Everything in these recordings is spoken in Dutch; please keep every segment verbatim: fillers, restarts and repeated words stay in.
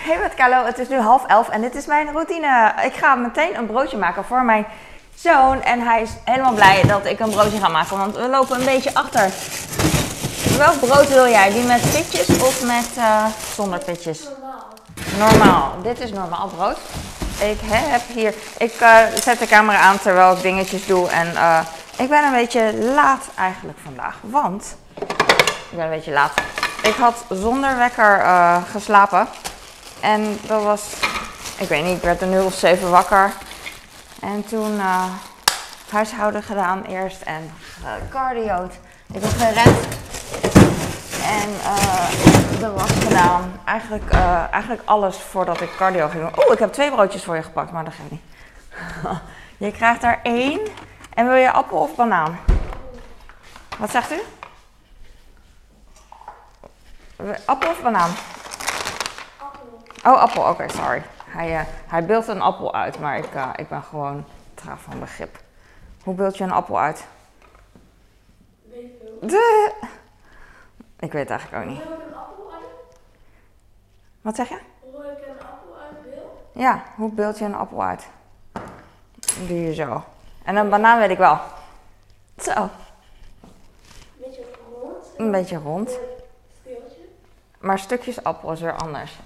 Hey met Carlo, het is nu half elf en dit is mijn routine. Ik ga meteen een broodje maken voor mijn zoon en hij is helemaal blij dat ik een broodje ga maken, want we lopen een beetje achter. Welk brood wil jij? Die met pitjes of met uh, zonder pitjes? Normaal. Normaal. Dit is normaal brood. Ik heb hier, ik uh, zet de camera aan terwijl ik dingetjes doe en uh, ik ben een beetje laat eigenlijk vandaag, want ik ben een beetje laat. Ik had zonder wekker uh, geslapen en dat was, ik weet niet, ik werd een uur of zeven wakker en toen uh, huishouden gedaan eerst en gecardio'd. Ik heb gerend en uh, dat was gedaan. Eigenlijk, uh, eigenlijk alles voordat ik cardio ging doen. Oeh, ik heb twee broodjes voor je gepakt, maar dat geeft niet. Je krijgt er één. En wil je appel of banaan? Wat zegt u? Appel of banaan? Appel. Oh, appel. Oké, okay, sorry. Hij, uh, hij beeldt een appel uit, maar ik, uh, ik ben gewoon traag van begrip. Hoe beeld je een appel uit? Weet ik wel. De... Ik weet het eigenlijk ook niet. Hoe ik een appel uit? Wat zeg je? Hoe ik een appel uit wil? Ja, hoe beeld je een appel uit? Dat doe je zo. En een banaan weet ik wel. Zo. Een beetje rond. Een beetje rond. Steeltje. Maar stukjes appel is weer anders.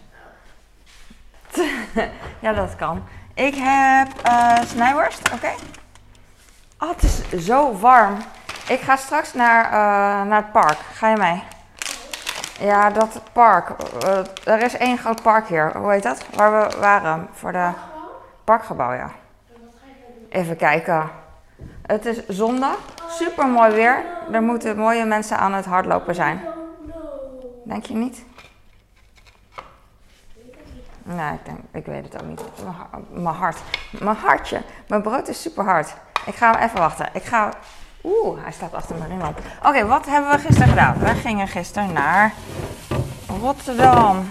Ja, dat kan. Ik heb uh, snijworst, oké. Okay. Oh, het is zo warm. Ik ga straks naar, uh, naar het park. Ga je mee? Ja, dat park. Uh, er is één groot park hier. Hoe heet dat? Waar we waren. Voor de parkgebouw, ja. Even kijken. Het is zondag. Super mooi weer. Er moeten mooie mensen aan het hardlopen zijn. Denk je niet? Nee, ik, denk, ik weet het ook niet. Mijn hart. Mijn hartje. Mijn brood is super hard. Ik ga even wachten. Ik ga... Oeh, hij staat achter mijn rimlamp. Oké, okay, wat hebben we gisteren gedaan? We gingen gisteren naar Rotterdam.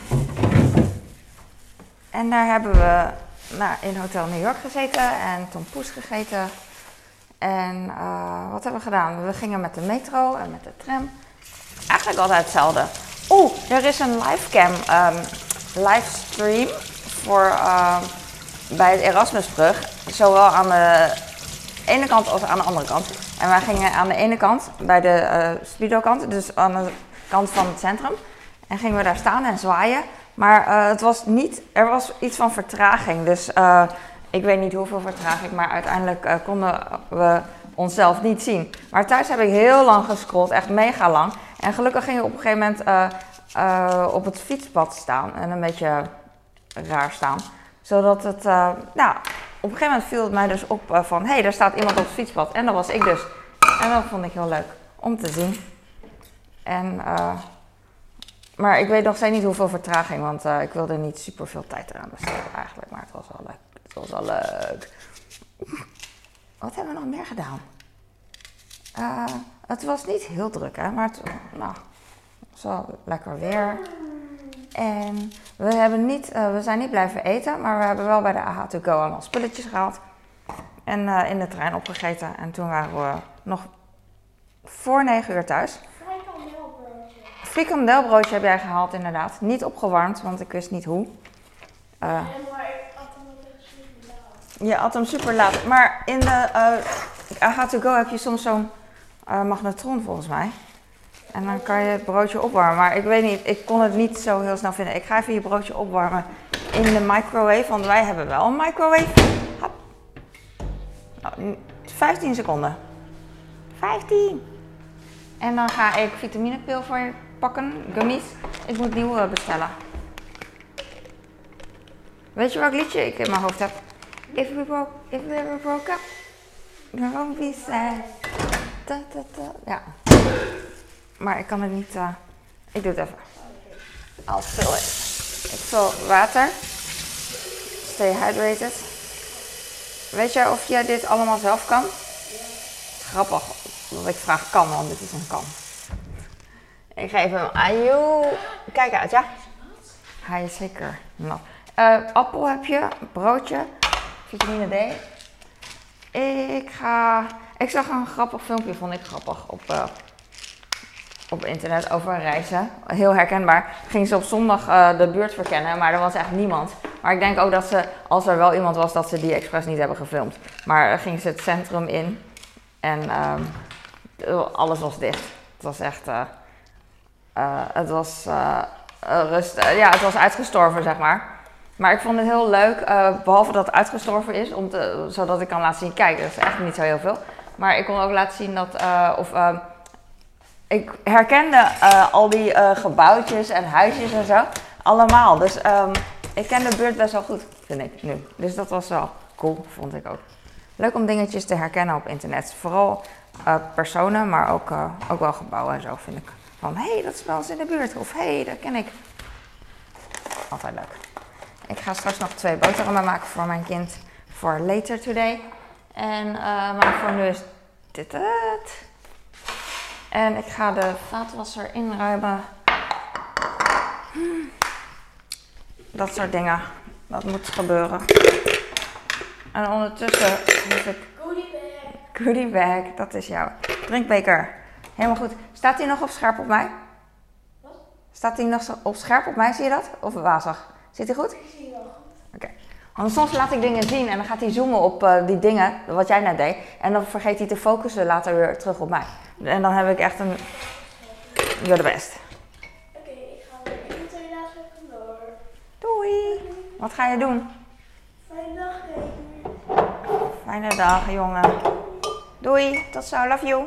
En daar hebben we nou, in Hotel New York gezeten en Tom Poes gegeten. En uh, wat hebben we gedaan? We gingen met de metro en met de tram. Eigenlijk altijd hetzelfde. Oeh, er is een livecam, um, livestream voor, uh, bij het Erasmusbrug. Zowel aan de ene kant als aan de andere kant. En wij gingen aan de ene kant, bij de uh, Speedo-kant, dus aan de kant van het centrum. En gingen we daar staan en zwaaien. Maar uh, het was niet, er was iets van vertraging. Dus uh, ik weet niet hoeveel vertraging, maar uiteindelijk uh, konden we onszelf niet zien. Maar thuis heb ik heel lang gescrolld, echt mega lang. En gelukkig ging ik op een gegeven moment uh, uh, op het fietspad staan en een beetje raar staan. Zodat het, uh, nou, op een gegeven moment viel het mij dus op uh, van, hé, hey, daar staat iemand op het fietspad. En dat was ik dus. En dat vond ik heel leuk om te zien. En, uh, maar ik weet nog steeds niet hoeveel vertraging, want uh, ik wilde niet super veel tijd eraan besteden eigenlijk. Maar het was wel leuk. Het was wel leuk. Wat hebben we nog meer gedaan? Uh, het was niet heel druk, hè, maar het nou, was wel lekker weer. En we, hebben niet, uh, we zijn niet blijven eten, maar we hebben wel bij de A H to go allemaal spulletjes gehaald. En uh, in de trein opgegeten. En toen waren we nog voor negen uur thuis. Frikandelbroodje. Frikandelbroodje heb jij gehaald inderdaad. Niet opgewarmd, want ik wist niet hoe. Uh, Ja, maar ik had hem nog echt super laat. je at hem super laat. Maar in de uh, A H to go heb je soms zo'n uh, magnetron volgens mij. En dan kan je het broodje opwarmen. Maar ik weet niet, ik kon het niet zo heel snel vinden. Ik ga even je broodje opwarmen in de microwave. Want wij hebben wel een microwave. Hop. Nou, vijftien seconden. vijftien. En dan ga ik vitaminepil voor je pakken. Gummies. Ik moet nieuwe bestellen. Weet je welk liedje ik in mijn hoofd heb? If we broke, if we ever broke up, don't be sad. Da, da, da. Ja. Maar ik kan het niet, uh, ik doe het even. I'll fill it. Ik vul water. Stay hydrated. Weet jij of jij dit allemaal zelf kan? Grappig dat ik vraag kan, want dit is een kan. Ik geef hem aan jou. Kijk uit, ja? Hij is zeker nat. Uh, appel heb je, broodje, vitamine D. Ik ga, ik zag een grappig filmpje, vond ik grappig, op... Uh, op internet over reizen. Heel herkenbaar. Ging ze op zondag uh, de buurt verkennen, maar er was echt niemand. Maar ik denk ook dat ze, als er wel iemand was, dat ze die expres niet hebben gefilmd. Maar uh, ging ze het centrum in en uh, alles was dicht. Het was echt, uh, uh, het was uh, uh, rust, uh, ja, het was uitgestorven, zeg maar. Maar ik vond het heel leuk, uh, behalve dat het uitgestorven is, om te, zodat ik kan laten zien, kijk, dat is echt niet zo heel veel. Maar ik kon ook laten zien dat, uh, of uh, ik herkende uh, al die uh, gebouwtjes en huisjes en zo, allemaal. Dus um, ik ken de buurt best wel goed, vind ik nu. Dus dat was wel cool, vond ik ook. Leuk om dingetjes te herkennen op internet. Vooral uh, personen, maar ook, uh, ook wel gebouwen en zo, vind ik. Van, hé, hey, dat is wel eens in de buurt. Of, hé, hey, dat ken ik. Altijd leuk. Ik ga straks nog twee boterhammen maken voor mijn kind. Voor later today. En, uh, maar voor nu is dit het. En ik ga de vaatwasser inruimen. Hmm. Dat soort dingen. Dat moet gebeuren. En ondertussen moet ik... Goodie bag. Goodie bag, dat is jouw drinkbeker. Helemaal goed. Staat die nog op scherp op mij? Wat? Staat die nog op scherp op mij, zie je dat? Of wazig? Zit die goed? Ik zie je wel goed. Oké. Okay. Want soms laat ik dingen zien en dan gaat hij zoomen op uh, die dingen, wat jij net deed. En dan vergeet hij te focussen later weer terug op mij. En dan heb ik echt een... You're the best. Oké, okay, ik ga weer één, twee dagen vandoor. Doei. Wat ga je doen? Fijne dag, baby. Fijne dag, jongen. Doei. Tot zo. Love you.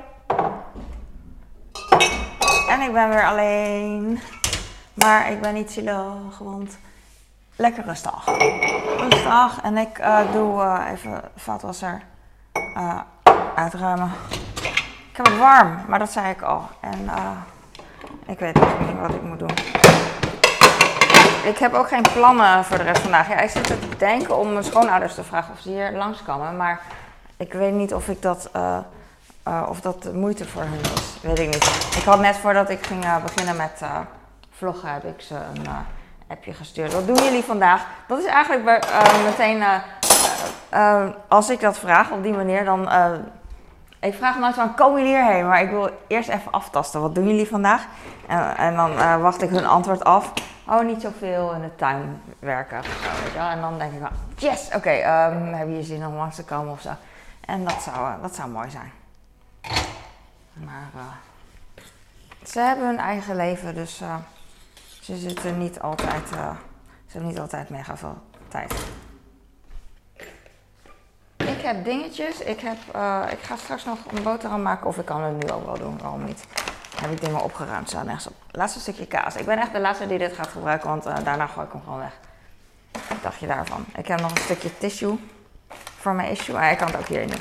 En ik ben weer alleen. Maar ik ben niet zielig, want lekker rustig. Rustig. En ik uh, doe uh, even vaatwasser uh, uitruimen. Ik heb het warm, maar dat zei ik al. En uh, ik weet eigenlijk niet wat ik moet doen. Ik heb ook geen plannen voor de rest van vandaag. Ja, ik zit te denken om mijn schoonouders te vragen of ze hier langskomen. Maar ik weet niet of ik dat... Uh, Uh, of dat de moeite voor hun is, weet ik niet. Ik had net voordat ik ging uh, beginnen met uh, vloggen, heb ik ze een uh, appje gestuurd. Wat doen jullie vandaag? Dat is eigenlijk bij, uh, meteen, uh, uh, als ik dat vraag op die manier, dan... Uh, ik vraag nooit van, komen jullie hierheen? Maar ik wil eerst even aftasten, wat doen jullie vandaag? En, en dan uh, wacht ik hun antwoord af. Oh, niet zoveel in de tuin werken. Weet je wel? En dan denk ik van, yes, oké, okay, um, hebben jullie zin om langs te komen of zo? En dat zou, uh, dat zou mooi zijn. Maar uh, ze hebben hun eigen leven, dus uh, ze zitten niet altijd, uh, ze hebben niet altijd mega veel tijd. Ik heb dingetjes, ik, heb, uh, ik ga straks nog een boterham maken, of ik kan het nu ook wel doen, waarom niet. Dan heb ik dingen opgeruimd, staan nergens op. Laatste stukje kaas. Ik ben echt de laatste die dit gaat gebruiken, want uh, daarna gooi ik hem gewoon weg. Wat dacht je daarvan? Ik heb nog een stukje tissue voor mijn issue, en ik kan het ook hierin doen.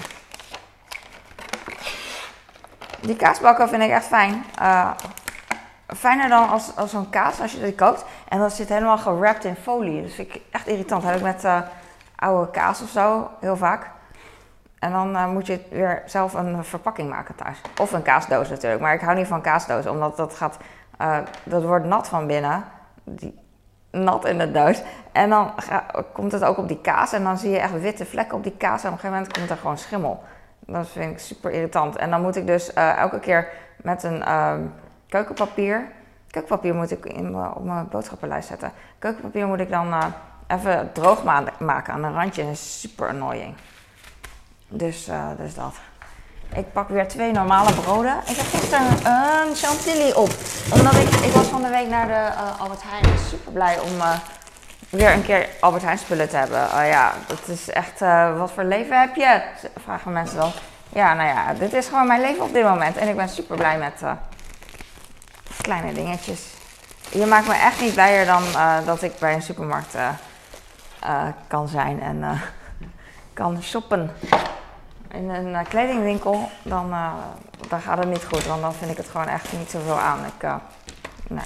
Die kaasbakken vind ik echt fijn. Uh, fijner dan als, als zo'n kaas als je die koopt. En dat zit helemaal gewrapt in folie. Dus vind ik echt irritant. Dat heb ik met uh, oude kaas of zo, heel vaak. En dan uh, moet je weer zelf een verpakking maken thuis. Of een kaasdoos natuurlijk. Maar ik hou niet van kaasdoos, omdat dat gaat... Uh, dat wordt nat van binnen. Die, nat in de doos. En dan ga, komt het ook op die kaas. En dan zie je echt witte vlekken op die kaas. En op een gegeven moment komt er gewoon schimmel. Dat vind ik super irritant. En dan moet ik dus uh, elke keer met een uh, keukenpapier... Keukenpapier moet ik in, uh, op mijn boodschappenlijst zetten. Keukenpapier moet ik dan uh, even droog ma- maken aan een randje. Dat is super annoying. Dus, uh, dus dat. Ik pak weer twee normale broden. Ik heb gisteren een uh, chantilly op. Omdat ik... Ik was van de week naar de uh, Albert Heijn. Super blij om... Uh, weer een keer Albert Heijn spullen te hebben. Uh, ja, dat is echt... Uh, wat voor leven heb je? Vragen mensen dan. Ja, nou ja, dit is gewoon mijn leven op dit moment. En ik ben super blij met uh, kleine dingetjes. Je maakt me echt niet blijer dan uh, dat ik bij een supermarkt uh, uh, kan zijn en uh, kan shoppen. In een uh, kledingwinkel, dan, uh, dan gaat het niet goed. Want dan vind ik het gewoon echt niet zoveel aan. Ik, uh, nee.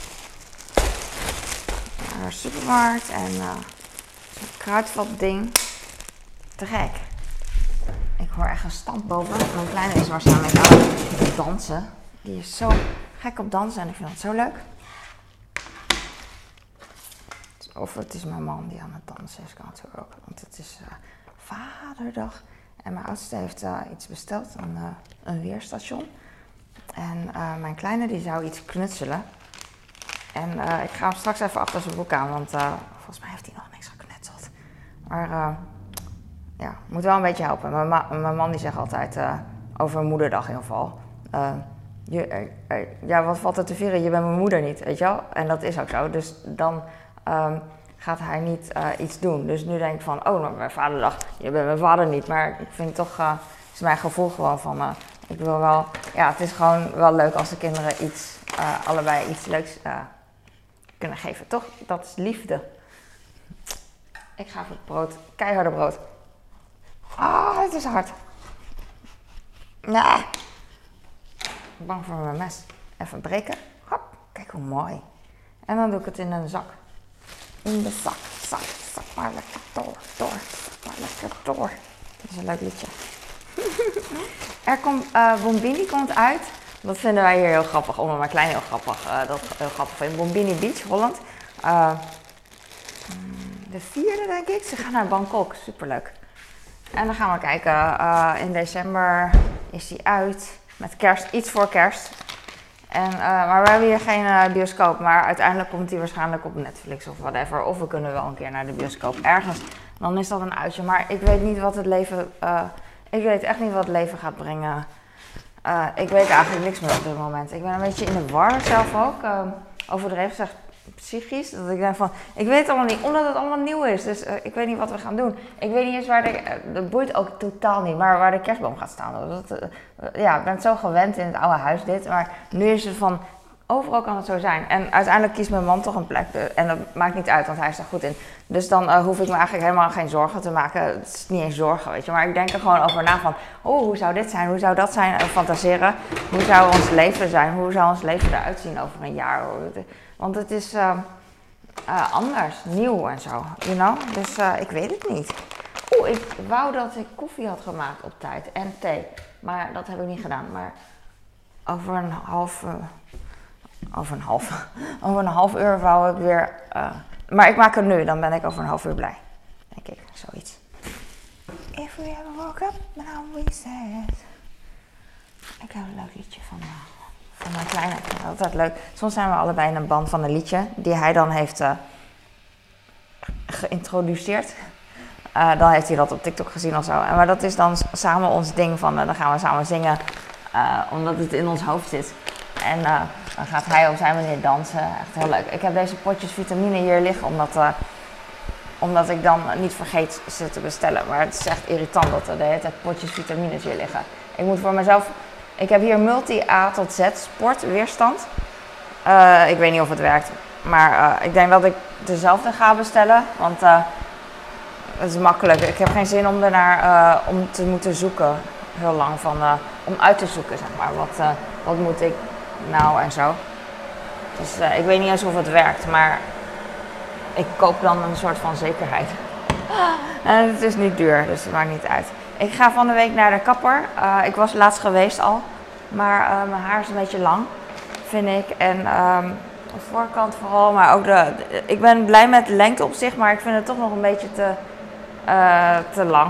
Naar de supermarkt en uh, zo'n kruidvatding. Te gek. Ik hoor echt een stamp boven. Mijn kleine is waarschijnlijk aan het dansen. Die is zo gek op dansen en ik vind dat zo leuk. Of het is mijn man die aan het dansen is, kan natuurlijk ook. Want het is uh, vaderdag. En mijn oudste heeft uh, iets besteld, een, uh, een weerstation. En uh, mijn kleine die zou iets knutselen. En uh, ik ga hem straks even achter zijn broek aan, want uh, volgens mij heeft hij nog niks geknutseld. Maar uh, ja, moet wel een beetje helpen. Mijn, ma- mijn man die zegt altijd, uh, over moederdag in ieder geval. Uh, je, uh, uh, ja, wat valt er te vieren? Je bent mijn moeder niet, weet je wel? En dat is ook zo. Dus dan um, gaat hij niet uh, iets doen. Dus nu denk ik van, oh, nou, mijn vaderdag. Je bent mijn vader niet. Maar ik vind het toch, uh, is mijn gevoel gewoon van, uh, ik wil wel, ja, het is gewoon wel leuk als de kinderen iets, uh, allebei iets leuks uh, kunnen geven. Toch? Dat is liefde. Ik ga voor het brood, keiharde brood. Ah, oh, het is hard. Nee. Bang voor mijn mes. Even breken. Hop, kijk hoe mooi. En dan doe ik het in een zak. In de zak, zak, zak maar lekker door, door, zak maar lekker door. Dat is een leuk liedje. Er komt, uh, Bombini komt uit. Dat vinden wij hier heel grappig. Onder mijn klein heel grappig. Uh, dat heel grappig in Bombini Beach, Holland. Uh, de vierde denk ik. Ze gaan naar Bangkok. Superleuk. En dan gaan we kijken. Uh, in december is die uit. Met kerst. Iets voor kerst. En, uh, maar we hebben hier geen uh, bioscoop. Maar uiteindelijk komt die waarschijnlijk op Netflix of whatever. Of we kunnen wel een keer naar de bioscoop ergens. Dan is dat een uitje. Maar ik weet niet wat het leven... Uh, ik weet echt niet wat het leven gaat brengen. Uh, ik weet eigenlijk niks meer op dit moment. Ik ben een beetje in de war zelf ook. Uh, overdreven gezegd psychisch. Dat ik denk van, ik weet het allemaal niet, omdat het allemaal nieuw is. Dus uh, ik weet niet wat we gaan doen. Ik weet niet eens waar de, uh, dat boeit ook totaal niet, maar waar de kerstboom gaat staan. Dat, uh, ja, ik ben zo gewend in het oude huis dit. Maar nu is het van, overal kan het zo zijn. En uiteindelijk kiest mijn man toch een plek. Uh, en dat maakt niet uit, want hij is er goed in. Dus dan uh, hoef ik me eigenlijk helemaal geen zorgen te maken. Het is niet eens zorgen, weet je. Maar ik denk er gewoon over na van, oh, hoe zou dit zijn? Hoe zou dat zijn? Uh, fantaseren. Hoe zou ons leven zijn? Hoe zou ons leven eruit zien over een jaar? Want het is uh, uh, anders, nieuw en zo, you know? Dus uh, ik weet het niet. Oeh, ik wou dat ik koffie had gemaakt op tijd en thee. Maar dat heb ik niet gedaan. Maar over een half... Uh, over een half... over een half uur wou ik weer... Uh, maar ik maak het nu, dan ben ik over een half uur blij. Denk ik, zoiets. If we ever woke up, now we said... Ik heb een leuk liedje van... Uh, Van mijn kleine, ik vind het altijd leuk. Soms zijn we allebei in een band van een liedje die hij dan heeft uh, geïntroduceerd. Uh, dan heeft hij dat op TikTok gezien of zo. En, maar dat is dan samen ons ding van, uh, dan gaan we samen zingen, uh, omdat het in ons hoofd zit. En uh, dan gaat hij op zijn manier dansen. Echt heel leuk. Ik heb deze potjes vitamine hier liggen, omdat, uh, omdat ik dan niet vergeet ze te bestellen. Maar het is echt irritant dat er de hele tijd potjes vitamines hier liggen. Ik moet voor mezelf... Ik heb hier multi-A tot Z sport weerstand. Uh, ik weet niet of het werkt. Maar uh, ik denk dat ik dezelfde ga bestellen. Want uh, het is makkelijk. Ik heb geen zin om ernaar uh, om te moeten zoeken. Heel lang van uh, om uit te zoeken, zeg maar. Wat, uh, wat moet ik nou en zo. Dus uh, ik weet niet eens of het werkt. Maar ik koop dan een soort van zekerheid. En het is niet duur, dus het maakt niet uit. Ik ga van de week naar de kapper. Uh, ik was laatst geweest al. Maar uh, mijn haar is een beetje lang, vind ik. En um, de voorkant vooral, maar ook de, de... Ik ben blij met de lengte op zich, maar ik vind het toch nog een beetje te, uh, te lang.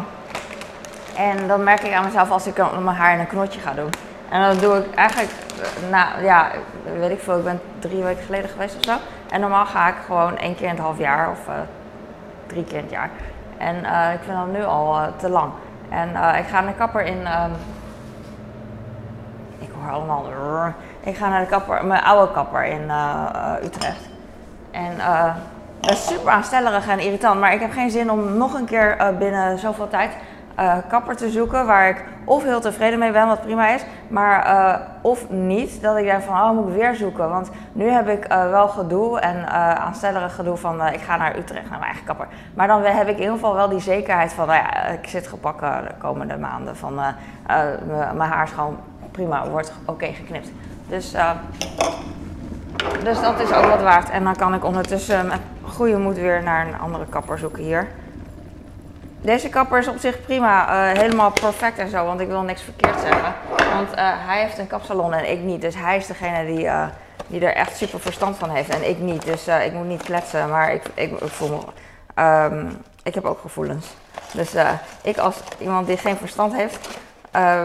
En dan merk ik aan mezelf als ik mijn haar in een knotje ga doen. En dat doe ik eigenlijk, nou ja, weet ik veel, ik ben drie weken geleden geweest of zo. En normaal ga ik gewoon één keer in het half jaar of uh, drie keer in het jaar. En uh, ik vind dat nu al uh, te lang. En uh, ik ga naar de kapper in... Um, ik hoor allemaal... Ik ga naar de kapper, mijn oude kapper in uh, uh, Utrecht. En uh, dat is super aanstellerig en irritant. Maar ik heb geen zin om nog een keer uh, binnen zoveel tijd uh, kapper te zoeken. Waar ik of heel tevreden mee ben, wat prima is. Maar uh, of niet, dat ik denk van, oh, moet ik weer zoeken. Want nu heb ik uh, wel gedoe en uh, aanstellerig gedoe van, uh, ik ga naar Utrecht, naar mijn eigen kapper. Maar dan heb ik in ieder geval wel die zekerheid van, nou ja, ik zit gebakken de komende maanden. Van, uh, uh, mijn haar is gewoon prima, wordt oké okay geknipt. Dus, uh, dus dat is ook wat waard. En dan kan ik ondertussen met goede moed weer naar een andere kapper zoeken hier. Deze kapper is op zich prima, uh, helemaal perfect en zo, want ik wil niks verkeerd zeggen. Want uh, hij heeft een kapsalon en ik niet, dus hij is degene die, uh, die er echt super verstand van heeft en ik niet. Dus uh, ik moet niet kletsen, maar ik, ik, ik voel me, um, ik heb ook gevoelens. Dus uh, ik als iemand die geen verstand heeft, uh,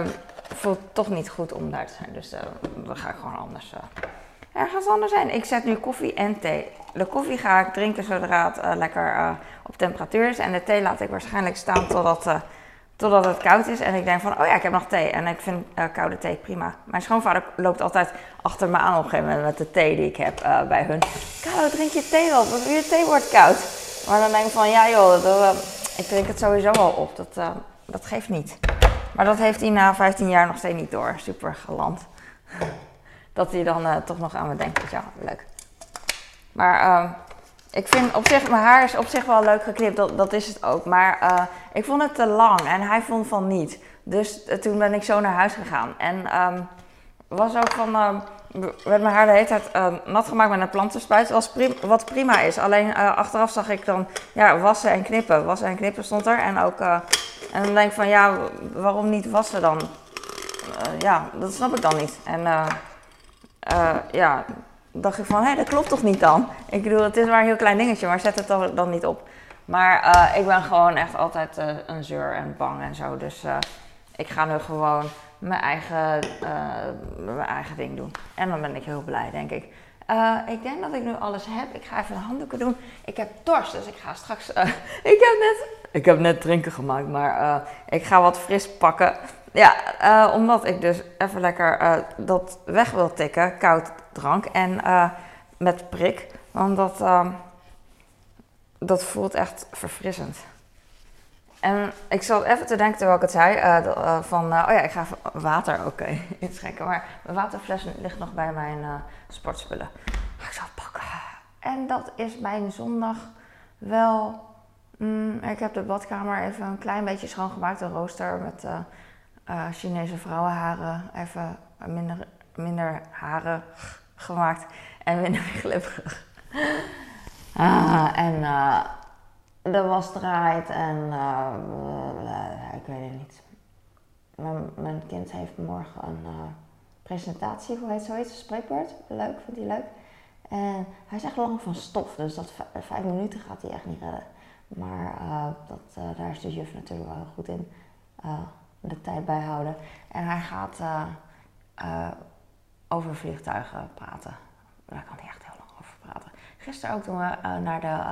voelt toch niet goed om daar te zijn. Dus uh, dan ga ik gewoon anders, uh, ergens anders zijn. Ik zet nu koffie en thee. De koffie ga ik drinken zodra het uh, lekker uh, op temperatuur is. En de thee laat ik waarschijnlijk staan totdat, uh, totdat het koud is. En ik denk van, oh ja, ik heb nog thee. En ik vind uh, koude thee prima. Mijn schoonvader loopt altijd achter me aan op een gegeven moment met de thee die ik heb uh, bij hun. Carlo, drink je thee wel? Je thee wordt koud. Maar dan denk ik van, ja joh, dat, uh, ik drink het sowieso wel op. Dat, uh, dat geeft niet. Maar dat heeft hij na vijftien jaar nog steeds niet door. Super galant. Dat hij dan uh, toch nog aan me denkt. Ja, leuk. Maar uh, ik vind op zich, mijn haar is op zich wel leuk geknipt. Dat, dat is het ook. Maar uh, ik vond het te lang en hij vond van niet. Dus uh, toen ben ik zo naar huis gegaan. En um, was ook van, uh, werd mijn haar de hele tijd uh, nat gemaakt met een plantenspuit. Was prim, wat prima is. Alleen uh, achteraf zag ik dan, ja, wassen en knippen. Wassen en knippen stond er. En ook, uh, en dan denk ik van, ja, waarom niet wassen dan? Uh, ja, dat snap ik dan niet. En uh, uh, ja, dacht ik van, hé, hey, dat klopt toch niet dan? Ik bedoel, het is maar een heel klein dingetje, maar zet het dan, dan niet op. Maar uh, ik ben gewoon echt altijd uh, een zeur en bang en zo. Dus uh, ik ga nu gewoon mijn eigen, uh, mijn eigen ding doen. En dan ben ik heel blij, denk ik. Uh, ik denk dat ik nu alles heb. Ik ga even de handdoeken doen. Ik heb dorst, dus ik ga straks... Uh, ik, heb net, ik heb net drinken gemaakt, maar uh, ik ga wat fris pakken. Ja, uh, omdat ik dus even lekker uh, dat weg wil tikken, koud drank. En uh, met prik, want dat, uh, dat voelt echt verfrissend. En ik zat even te denken terwijl ik het zei, uh, uh, van, uh, oh ja, ik ga water ook okay, inschenken. Maar mijn waterfles ligt nog bij mijn uh, sportspullen. Ik zal het pakken. En dat is mijn zondag wel, mm, ik heb de badkamer even een klein beetje schoongemaakt. Een rooster met uh, uh, Chinese vrouwenharen, even minder, minder haren gemaakt en minder glibberig. Ah, en... Uh, de was draait en uh, uh, ik weet het niet. Mijn, mijn kind heeft morgen een uh, presentatie, hoe heet zoiets, een spreekbeurt. Leuk, vindt hij leuk. En hij is echt lang van stof, dus dat v- vijf minuten gaat hij echt niet redden. Maar uh, dat, uh, daar is de juf natuurlijk wel heel goed in, uh, de tijd bijhouden. En hij gaat uh, uh, over vliegtuigen praten. Daar kan hij echt heel lang over praten. Gisteren ook toen we uh, naar de... Uh,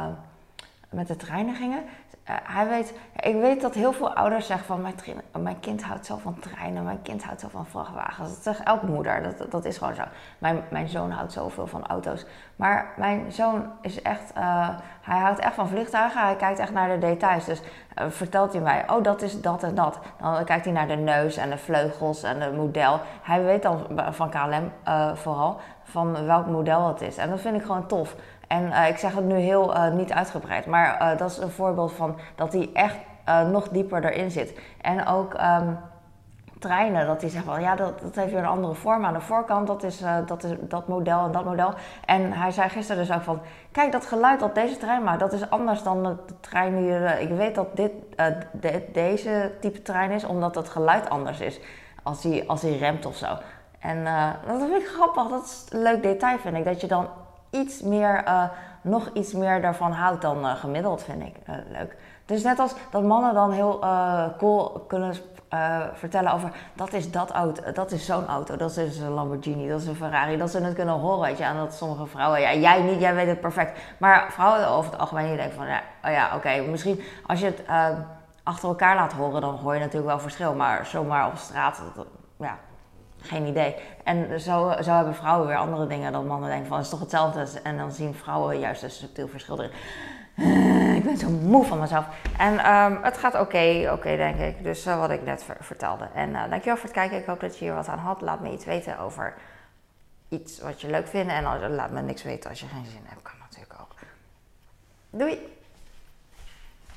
met de treinen gingen. Uh, hij weet, ik weet dat heel veel ouders zeggen van mijn, trein, mijn kind houdt zo van treinen, mijn kind houdt zo van vrachtwagens. Dat zegt elke moeder, dat, dat is gewoon zo. Mijn, mijn zoon houdt zoveel van auto's. Maar mijn zoon is echt, uh, hij houdt echt van vliegtuigen, hij kijkt echt naar de details. Dus uh, vertelt hij mij, oh dat is dat en dat. Dan kijkt hij naar de neus en de vleugels en het model. Hij weet dan van K L M uh, vooral, van welk model het is. En dat vind ik gewoon tof. En uh, ik zeg het nu heel uh, niet uitgebreid, maar uh, dat is een voorbeeld van dat hij echt uh, nog dieper erin zit. En ook um, treinen, dat hij zegt van ja, dat, dat heeft weer een andere vorm aan de voorkant, dat is, uh, dat is dat model en dat model. En hij zei gisteren dus ook van, kijk dat geluid dat deze trein maakt, dat is anders dan de trein die uh, ik weet dat dit uh, de, deze type trein is, omdat het geluid anders is als hij, als hij remt of zo. En uh, dat vind ik grappig, dat is een leuk detail vind ik, dat je dan iets meer, uh, nog iets meer daarvan houdt dan uh, gemiddeld, vind ik uh, leuk. Dus net als dat mannen dan heel uh, cool kunnen uh, vertellen over, dat is dat auto, dat is zo'n auto, dat is een Lamborghini, dat is een Ferrari, dat ze het kunnen horen, weet je, en dat sommige vrouwen, ja, jij niet, jij weet het perfect, maar vrouwen over het algemeen denken van, ja, oh ja, oké, okay, misschien als je het uh, achter elkaar laat horen, dan hoor je natuurlijk wel verschil, maar zomaar op straat, dat, ja... Geen idee. En zo, zo hebben vrouwen weer andere dingen dan mannen denken van het is toch hetzelfde. En dan zien vrouwen juist een subtiel verschil erin. Uh, ik ben zo moe van mezelf. En um, het gaat oké, okay, oké okay, denk ik. Dus uh, wat ik net ver- vertelde. En uh, dankjewel voor het kijken. Ik hoop dat je hier wat aan had. Laat me iets weten over iets wat je leuk vindt. En laat me niks weten als je geen zin hebt. Kan natuurlijk ook. Doei!